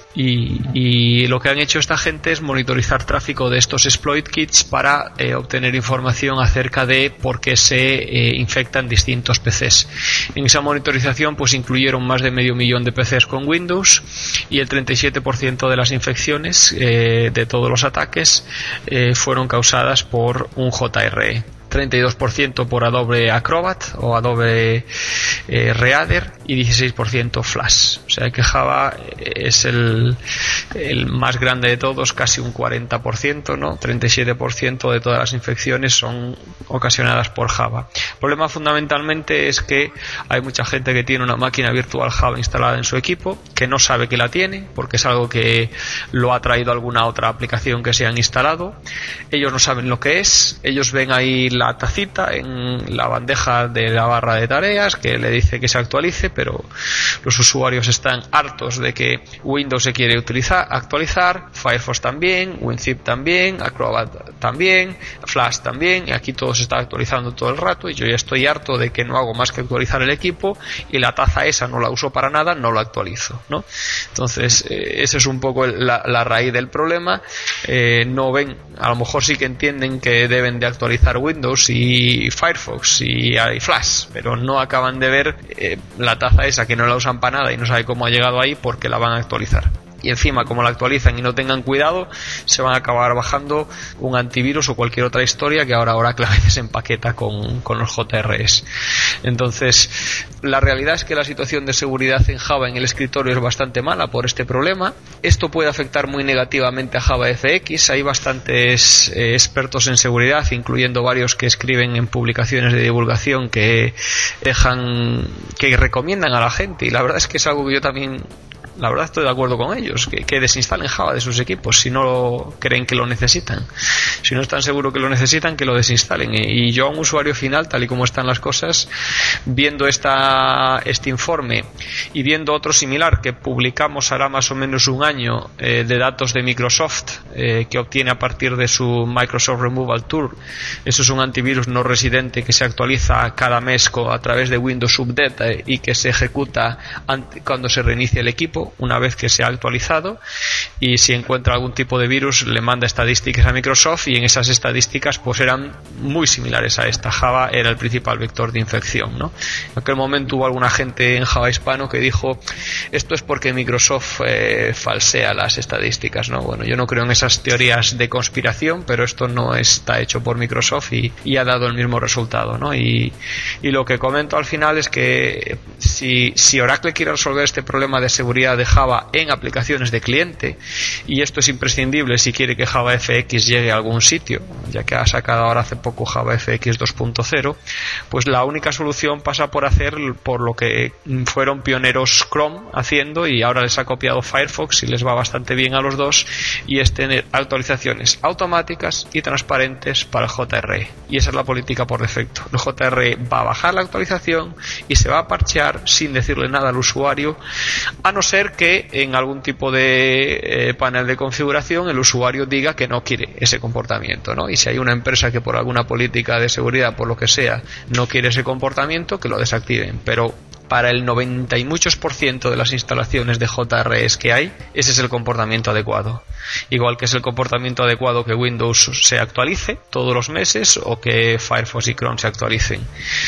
S4: y lo que han hecho esta gente es monitorizar tráfico de estos exploit kits para obtener información acerca de por qué se infectan distintos PCs. En esa monitorización pues incluyeron más de 500.000 de PCs con Windows, y el 37% de las infecciones de todos los ataques fueron causadas por un JRE. 32% por Adobe Acrobat o Adobe Reader y 16% Flash. O sea que Java es el más grande de todos, casi un 40%, ¿no? 37% de todas las infecciones son ocasionadas por Java. El problema fundamentalmente es que hay mucha gente que tiene una máquina virtual Java instalada en su equipo, que no sabe que la tiene, porque es algo que lo ha traído alguna otra aplicación que se han instalado. Ellos no saben lo que es, ellos ven ahí la tacita en la bandeja de la barra de tareas que le dice que se actualice, pero los usuarios están hartos de que Windows se quiere actualizar, Firefox también, WinZip también, Acrobat también, Flash también, y aquí todo se está actualizando todo el rato, y yo ya estoy harto de que no hago más que actualizar el equipo, y la taza esa no la uso para nada, no la actualizo, ¿no? Entonces ese es un poco la raíz del problema. No ven, a lo mejor sí que entienden que deben de actualizar Windows y Firefox y Flash, pero no acaban de ver la taza esa que no la usan para nada y no sabe cómo ha llegado ahí, porque la van a actualizar. Y encima, como la actualizan y no tengan cuidado, se van a acabar bajando un antivirus o cualquier otra historia que ahora Oracle a veces empaqueta con los JREs. Entonces, la realidad es que la situación de seguridad en Java en el escritorio es bastante mala por este problema. Esto puede afectar muy negativamente a JavaFX. Hay bastantes expertos en seguridad, incluyendo varios que escriben en publicaciones de divulgación que recomiendan a la gente, y la verdad es que es algo que yo también, la verdad, estoy de acuerdo con ellos, que desinstalen Java de sus equipos si no creen que lo necesitan. Si no están seguros que lo necesitan, que lo desinstalen. Y yo, a un usuario final, tal y como están las cosas, viendo este informe y viendo otro similar que publicamos hará más o menos un año, de datos de Microsoft, que obtiene a partir de su Microsoft Removal Tool. Eso es un antivirus no residente que se actualiza cada mes a través de Windows Update y que se ejecuta cuando se reinicia el equipo, una vez que se ha actualizado, y si encuentra algún tipo de virus le manda estadísticas a Microsoft, y en esas estadísticas pues eran muy similares a esta. Java era el principal vector de infección, ¿no? En aquel momento hubo alguna gente en Java hispano que dijo, esto es porque Microsoft falsea las estadísticas, ¿no? Bueno, yo no creo en esas teorías de conspiración, pero esto no está hecho por Microsoft y ha dado el mismo resultado, ¿no? Y lo que comento al final es que si Oracle quiere resolver este problema de seguridad de Java en aplicaciones de cliente, y esto es imprescindible si quiere que JavaFX llegue a algún sitio, ya que ha sacado ahora hace poco JavaFX 2.0, pues la única solución pasa por hacer por lo que fueron pioneros Chrome haciendo, y ahora les ha copiado Firefox y les va bastante bien a los dos, y es tener actualizaciones automáticas y transparentes para el JRE, y esa es la política por defecto. El JRE va a bajar la actualización y se va a parchear sin decirle nada al usuario, a no ser que en algún tipo de panel de configuración el usuario diga que no quiere ese comportamiento, ¿no? Y si hay una empresa que por alguna política de seguridad, por lo que sea, no quiere ese comportamiento, que lo desactiven. Pero para el 90 y muchos % de las instalaciones de JREs que hay, ese es el comportamiento adecuado. Igual que es el comportamiento adecuado que Windows se actualice todos los meses o que Firefox y Chrome se actualicen.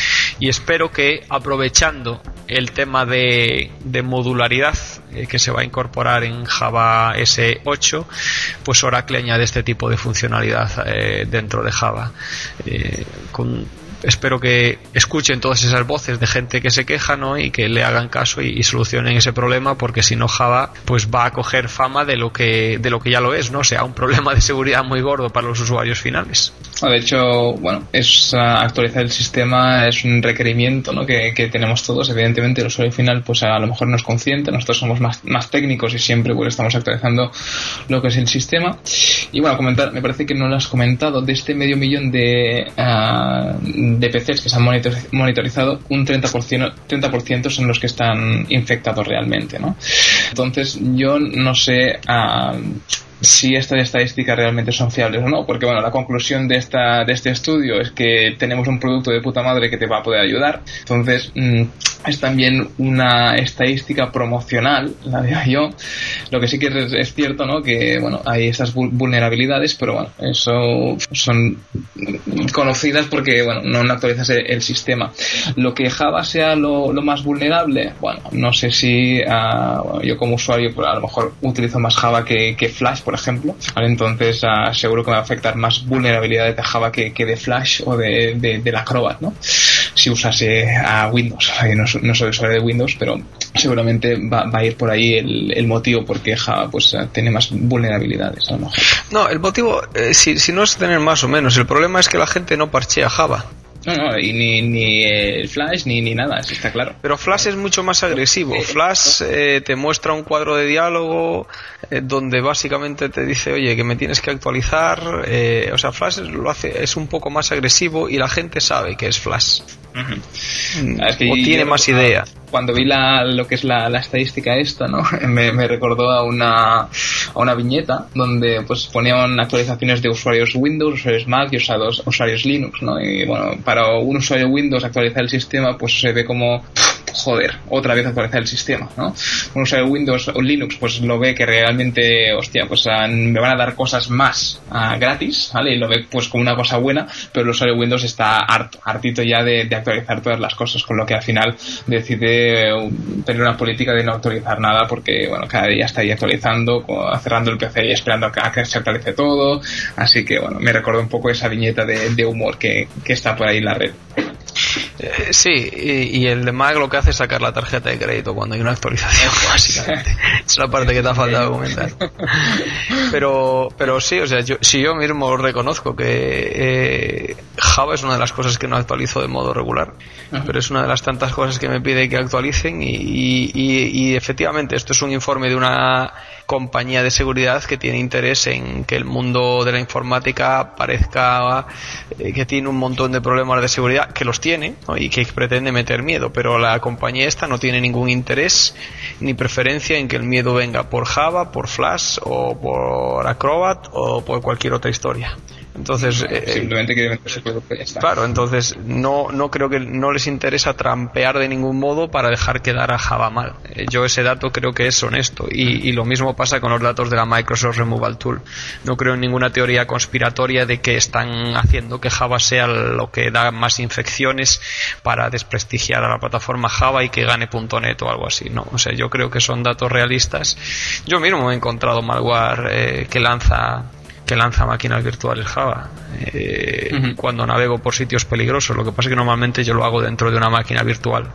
S4: Y espero que, aprovechando el tema de modularidad que se va a incorporar en Java S8, pues Oracle añade este tipo de funcionalidad dentro de Java. espero que escuchen todas esas voces de gente que se queja, ¿no? Y que le hagan caso y solucionen ese problema, porque si no Java pues va a coger fama de lo que ya lo es, ¿no? O sea, un problema de seguridad muy gordo para los usuarios finales.
S5: De hecho, bueno, es actualizar el sistema es un requerimiento, ¿no? que tenemos todos. Evidentemente el usuario final pues a lo mejor no es consciente, nosotros somos más técnicos y siempre pues estamos actualizando lo que es el sistema. Y bueno, comentar, me parece que no lo has comentado, de este 500.000 de PCs que se han monitorizado, un 30% son los que están infectados realmente, ¿no? Entonces yo no sé si estas estadísticas realmente son fiables o no, porque bueno, la conclusión de este estudio es que tenemos un producto de puta madre que te va a poder ayudar. Entonces es también una estadística promocional, la veo yo. Lo que sí que es cierto, ¿no? Que bueno, hay estas vulnerabilidades, pero bueno, eso son conocidas porque bueno, no actualizas el sistema. Lo que Java sea lo más vulnerable, bueno, no sé si bueno, yo como usuario pues a lo mejor utilizo más Java que Flash, por ejemplo, ¿vale? Entonces seguro que me va a afectar más vulnerabilidades de Java que de Flash o de la Acrobat, ¿no? Si usase a Windows. No soy usuario de Windows, pero seguramente va a ir por ahí el motivo porque Java pues tiene más vulnerabilidades a lo mejor.
S4: No, el motivo, si no es tener más o menos, el problema es que la gente no parchea Java.
S5: No, y ni el Flash ni nada, eso está claro.
S4: Pero Flash es mucho más agresivo. Flash te muestra un cuadro de diálogo donde básicamente te dice, oye, que me tienes que actualizar. O sea, Flash lo hace, es un poco más agresivo y la gente sabe que es Flash.
S5: Es que
S4: o tiene más idea.
S5: Cuando vi lo que es la estadística esta, ¿no? me recordó a una viñeta donde pues ponían actualizaciones de usuarios Windows, usuarios Mac y usuarios Linux, ¿no? Y bueno, para un usuario Windows actualizar el sistema pues se ve como joder, otra vez actualizar el sistema, ¿no? Un usuario Windows o Linux pues lo ve que realmente, hostia, pues me van a dar cosas más gratis, ¿vale? Y lo ve pues como una cosa buena, pero el usuario Windows está hartito ya de actualizar todas las cosas, con lo que al final decide tener una política de no actualizar nada porque, bueno, cada día está ahí actualizando, cerrando el PC y esperando a que se actualice todo. Así que, bueno, me recordó un poco esa viñeta de humor que está por ahí en la red.
S4: Sí, y el de Mac lo que hace es sacar la tarjeta de crédito cuando hay una actualización, básicamente. Es la parte que te ha faltado comentar. Pero sí, o sea, yo mismo reconozco que Java es una de las cosas que no actualizo de modo regular, pero es una de las tantas cosas que me pide que actualicen y efectivamente esto es un informe de una compañía de seguridad que tiene interés en que el mundo de la informática parezca que tiene un montón de problemas de seguridad, que los tiene, ¿no? Y que pretende meter miedo, pero la compañía esta no tiene ningún interés ni preferencia en que el miedo venga por Java, por Flash o por Acrobat o por cualquier otra historia. Entonces
S5: simplemente quiere vender su producto y ya está.
S4: Claro, entonces no creo que no les interesa trampear de ningún modo para dejar quedar a Java mal. Yo ese dato creo que es honesto y lo mismo pasa con los datos de la Microsoft Removal Tool. No creo en ninguna teoría conspiratoria de que están haciendo que Java sea lo que da más infecciones para desprestigiar a la plataforma Java y que gane .NET o algo así. No, o sea, yo creo que son datos realistas. Yo mismo he encontrado malware que lanza máquinas virtuales Java cuando navego por sitios peligrosos. Lo que pasa es que normalmente yo lo hago dentro de una máquina virtual,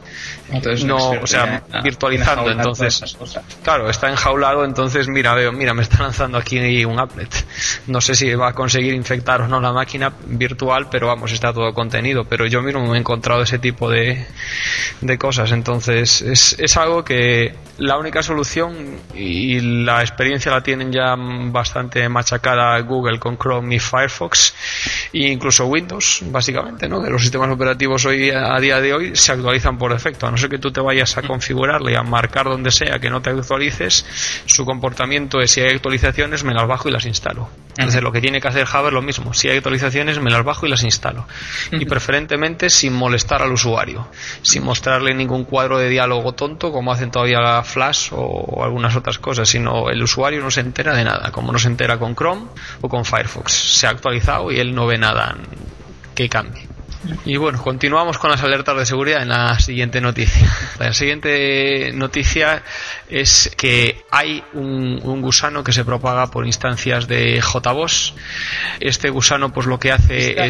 S4: virtualizando. Entonces, claro, está enjaulado. Entonces, mira, me está lanzando aquí un applet. No sé si va a conseguir infectar o no la máquina virtual, pero vamos, está todo contenido. Pero yo mismo me he encontrado ese tipo de cosas. Entonces, es algo que la única solución, y la experiencia la tienen ya bastante machacada Google con Chrome y Firefox e incluso Windows, básicamente, ¿no? Que los sistemas operativos hoy a día de hoy se actualizan por defecto, a no ser que tú te vayas a configurarle y a marcar donde sea que no te actualices. Su comportamiento es: si hay actualizaciones me las bajo y las instalo. Entonces lo que tiene que hacer Java es lo mismo: si hay actualizaciones me las bajo y las instalo, y preferentemente sin molestar al usuario, sin mostrarle ningún cuadro de diálogo tonto como hacen todavía la Flash o algunas otras cosas, sino el usuario no se entera de nada, como no se entera con Chrome o con Firefox. Se ha actualizado y él no ve nada que cambie. Y bueno, continuamos con las alertas de seguridad en la siguiente noticia. La siguiente noticia es que hay un gusano que se propaga por instancias de JBoss. Este gusano pues lo que hace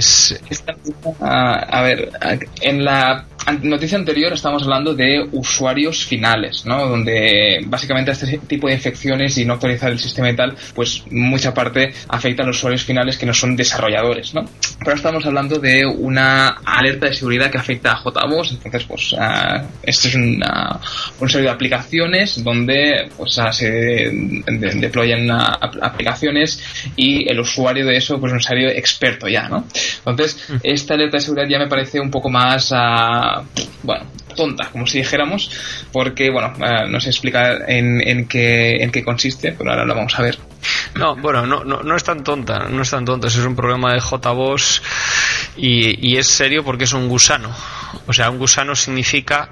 S5: en la noticia anterior estamos hablando de usuarios finales, ¿no? Donde básicamente este tipo de infecciones y no actualizar el sistema y tal, pues mucha parte afecta a los usuarios finales que no son desarrolladores, ¿no? Pero estamos hablando de una alerta de seguridad que afecta a JBoss. Entonces pues esto es un serie de aplicaciones donde pues se deployan aplicaciones y el usuario de eso pues es un usuario experto ya, ¿no? Entonces esta alerta de seguridad ya me parece un poco más tonta, como si dijéramos, porque no sé explicar en qué consiste, pero ahora lo vamos a ver.
S4: No es tan tonta, eso es un problema de JBoss y es serio porque es un gusano. O sea, un gusano significa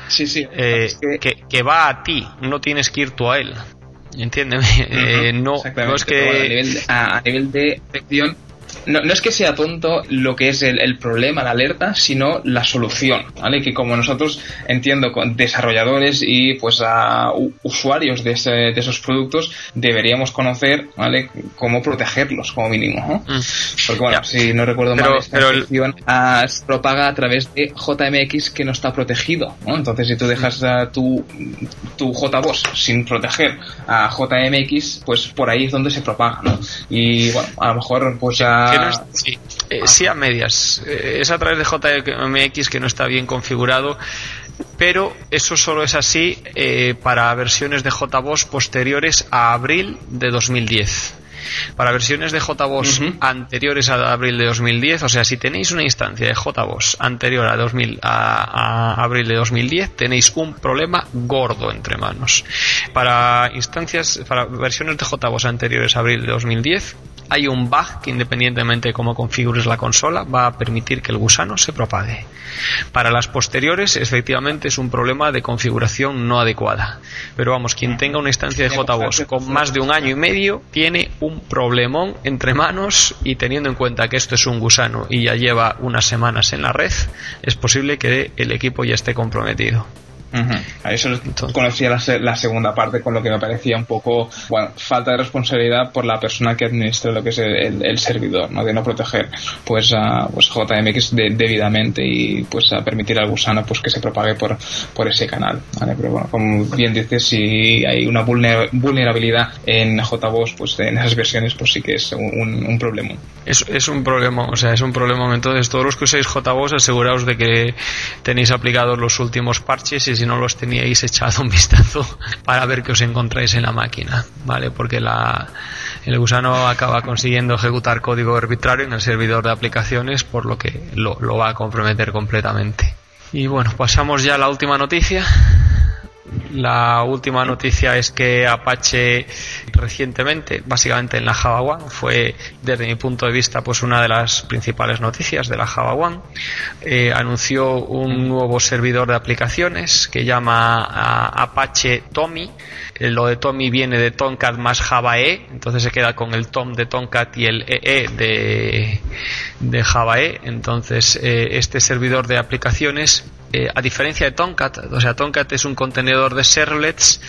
S4: que va a ti, no tienes que ir tú a él. Entiéndeme. No es que
S5: a nivel de infección. No es que sea tonto lo que es el problema, la alerta, sino la solución, ¿vale? Que como nosotros, entiendo, con desarrolladores y pues a usuarios de esos productos deberíamos conocer, ¿vale? Cómo protegerlos como mínimo, ¿no? Porque si no recuerdo mal, esta infección se propaga a través de JMX que no está protegido, ¿no? Entonces si tú dejas tu JBoss sin proteger a JMX, pues por ahí es donde se propaga, ¿no? Y a lo mejor pues ya
S4: sí a medias. Es a través de JMX que no está bien configurado, pero eso solo es así para versiones de JBoss posteriores a abril de 2010. Para versiones de JBoss anteriores a abril de 2010, o sea, si tenéis una instancia de JBoss anterior a abril de 2010, tenéis un problema gordo entre manos. Para versiones de JBoss anteriores a abril de 2010, hay un bug que, independientemente de cómo configures la consola, va a permitir que el gusano se propague. Para las posteriores, efectivamente, es un problema de configuración no adecuada. Pero quien tenga una instancia de JBoss con más de 1 año y medio, tiene un problemón entre manos, y teniendo en cuenta que esto es un gusano y ya lleva unas semanas en la red, es posible que el equipo ya esté comprometido.
S5: A eso conocía la segunda parte, con lo que me parecía un poco falta de responsabilidad por la persona que administra lo que es el servidor, ¿no? De no proteger pues JMX debidamente y pues a permitir al gusano pues que se propague por ese canal, ¿vale? Pero como bien dices, si hay una vulnerabilidad en JBoss, pues en esas versiones pues sí que es un problema.
S4: Es un problema, o sea, es un problema. Entonces, todos los que uséis JBoss, aseguraos de que tenéis aplicados los últimos parches, y si no los teníais, echado un vistazo para ver qué os encontráis en la máquina, ¿vale? Porque el gusano acaba consiguiendo ejecutar código arbitrario en el servidor de aplicaciones, por lo que lo va a comprometer completamente. Y pasamos ya a la última noticia. La última noticia es que Apache recientemente, básicamente en la Java One, fue desde mi punto de vista pues una de las principales noticias de la Java One. Anunció un nuevo servidor de aplicaciones que llama Apache Tommy. Lo de Tommy viene de Tomcat más Java E, entonces se queda con el Tom de Tomcat y el EE de Java E. Entonces este servidor de aplicaciones, a diferencia de Tomcat, o sea, Tomcat es un contenedor de servlets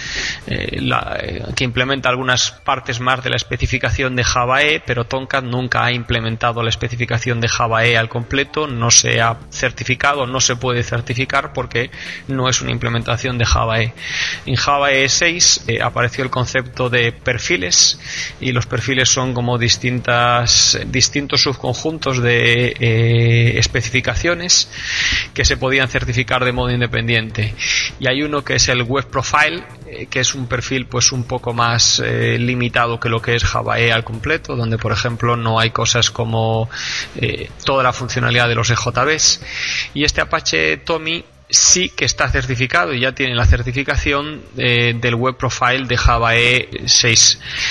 S4: que implementa algunas partes más de la especificación de Java E, pero Tomcat nunca ha implementado la especificación de Java E al completo, no se ha certificado, no se puede certificar porque no es una implementación de Java E. En Java E 6 apareció el concepto de perfiles, y los perfiles son como distintos subconjuntos de especificaciones que se podían certificar de modo independiente. Y hay uno que es el Web Profile, que es un perfil pues un poco más limitado que lo que es Java E al completo, donde por ejemplo no hay cosas como toda la funcionalidad de los EJBs. Y este Apache Tommy sí que está certificado y ya tiene la certificación del Web Profile de Java E 6.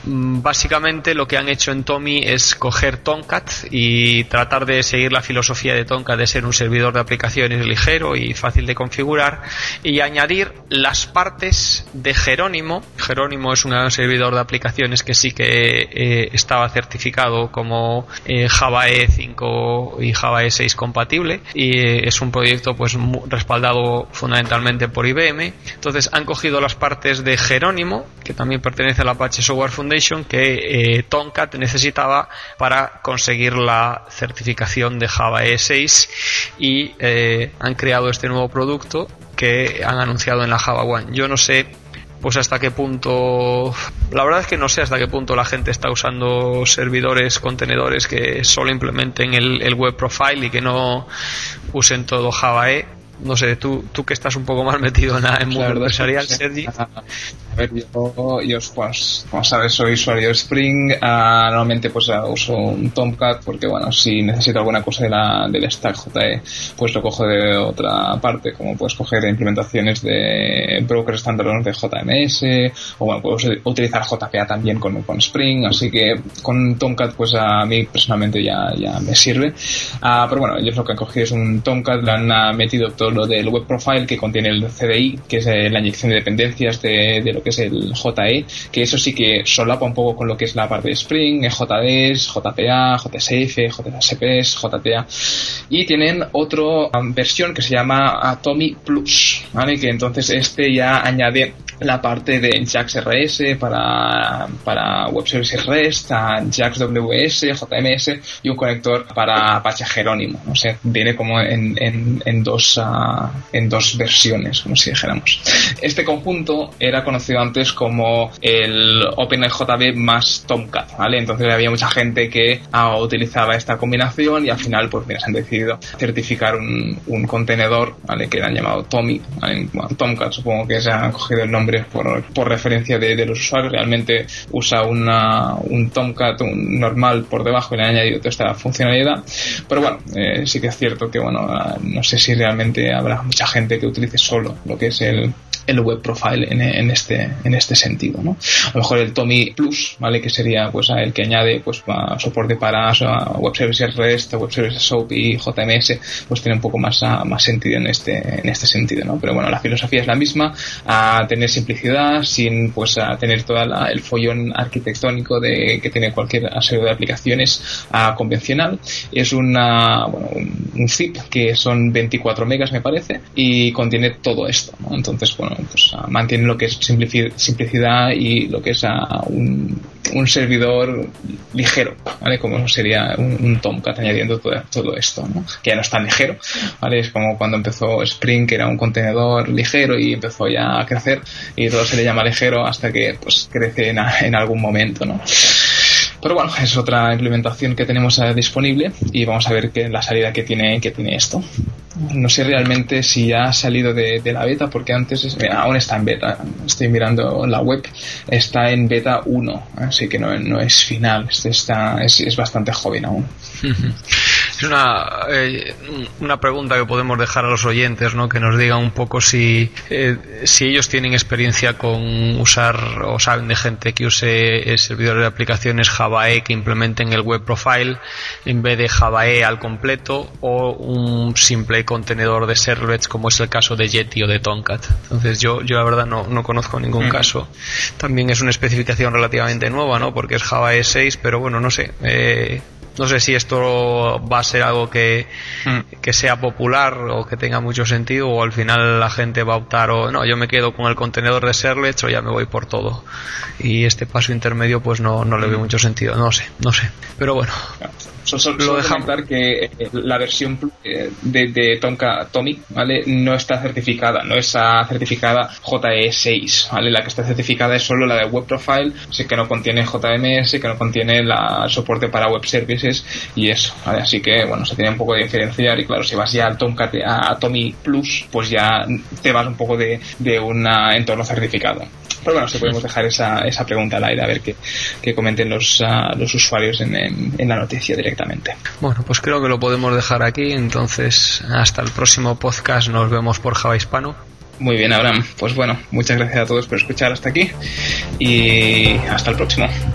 S4: Básicamente lo que han hecho en Tommy es coger Tomcat y tratar de seguir la filosofía de Tomcat de ser un servidor de aplicaciones ligero y fácil de configurar, y añadir las partes de Jerónimo. Jerónimo es un servidor de aplicaciones que sí que estaba certificado como Java E5 y Java E6 compatible, y es un proyecto pues respaldado fundamentalmente por IBM. Entonces han cogido las partes de Jerónimo, que también pertenece a la Apache Software Foundation, que Tomcat necesitaba para conseguir la certificación de Java E6, y han creado este nuevo producto que han anunciado en la Java One. Yo no sé pues hasta qué punto, la verdad es que no sé hasta qué punto la gente está usando servidores, contenedores que solo implementen el web profile y que no usen todo Java E. No sé, tú que estás un poco más metido en el mundo empresarial, Sergi.
S5: A ver, yo pues, como sabes, soy usuario de Spring. Normalmente pues uso un Tomcat porque, bueno, si necesito alguna cosa del stack JE, pues lo cojo de otra parte, como puedes coger implementaciones de brokers standalone de JMS, o bueno, puedes utilizar JPA también con Spring, así que con Tomcat pues a mí personalmente ya me sirve. Pero bueno, ellos lo que han cogido es un Tomcat, le han metido todo lo del web profile que contiene el CDI, que es la inyección de dependencias de lo que es el JE, que eso sí que solapa un poco con lo que es la parte de Spring, JDS, JPA, JSF, JSPs, JTA, y tienen otra versión que se llama Tommy Plus, ¿vale? Que entonces ya añade la parte de JAX RS para Web Services REST, JAX WS, JMS y un conector para Apache Jerónimo. O sea, viene como en dos versiones, como si dijéramos. Este conjunto era conocido antes como el OpenJB más Tomcat, ¿vale? Entonces había mucha gente que utilizaba esta combinación, y al final pues mira, se han decidido certificar un contenedor, ¿vale? Que han llamado Tommy, ¿vale? Bueno, Tomcat supongo que se ha cogido el nombre por referencia de los usuarios. Realmente usa un Tomcat un normal por debajo y le han añadido toda esta funcionalidad, pero bueno, sí que es cierto que bueno, no sé si realmente habrá mucha gente que utilice solo lo que es el web profile en este sentido, ¿no? A lo mejor el Tommy Plus, ¿vale? Que sería pues el que añade pues soporte para Web Services REST, Web Services SOAP y JMS, pues tiene un poco más sentido en este sentido, ¿no? Pero bueno, la filosofía es la misma, a tener simplicidad sin pues tener todo el follón arquitectónico que tiene cualquier servidor de aplicaciones convencional. Es un zip que son 24 megas me parece, y contiene todo esto, ¿no? Entonces bueno, pues mantiene lo que es simplicidad y lo que es un servidor ligero, ¿vale? Como sería un Tomcat añadiendo todo esto, ¿no? Que ya no es tan ligero, ¿vale? Es como cuando empezó Spring, que era un contenedor ligero y empezó ya a crecer, y todo se le llama ligero hasta que pues crece en algún momento, ¿no? Pero bueno, es otra implementación que tenemos disponible, y vamos a ver la salida que tiene esto. No sé realmente si ya ha salido de la beta, porque antes aún está en beta. Estoy mirando la web, está en beta 1, así que no es final. Es bastante joven aún.
S4: Es una pregunta que podemos dejar a los oyentes, ¿no? Que nos digan un poco si ellos tienen experiencia con usar, o saben de gente que use servidores de aplicaciones Java E que implementen el web profile en vez de Java E al completo, o un simple contenedor de servlets como es el caso de Yeti o de Tomcat. Entonces yo la verdad no conozco ningún caso. También es una especificación relativamente nueva, ¿no? Porque es Java E6, pero bueno, no sé. No sé si esto va a ser algo que sea popular o que tenga mucho sentido, o al final la gente va a optar no, yo me quedo con el contenedor de servlets o ya me voy por todo. Y este paso intermedio pues no le veo mucho sentido. No sé. Pero bueno.
S5: Solo comentar que la versión de Tommy, ¿vale? No está certificada, no es certificada JE6, ¿vale? La que está certificada es solo la de Web Profile, así que no contiene JMS, que no contiene el soporte para Web Services y eso, ¿vale? Así que, bueno, se tiene un poco de diferenciar, y claro, si vas ya al Tomcat, a Tommy Plus, pues ya te vas un poco de un entorno certificado. Pero bueno, si podemos dejar esa pregunta al aire, a ver qué comenten los usuarios en la noticia directamente.
S4: Bueno, pues creo que lo podemos dejar aquí. Entonces, hasta el próximo podcast. Nos vemos por Java Hispano.
S5: Muy bien, Abraham. Pues bueno, muchas gracias a todos por escuchar hasta aquí, y hasta el próximo.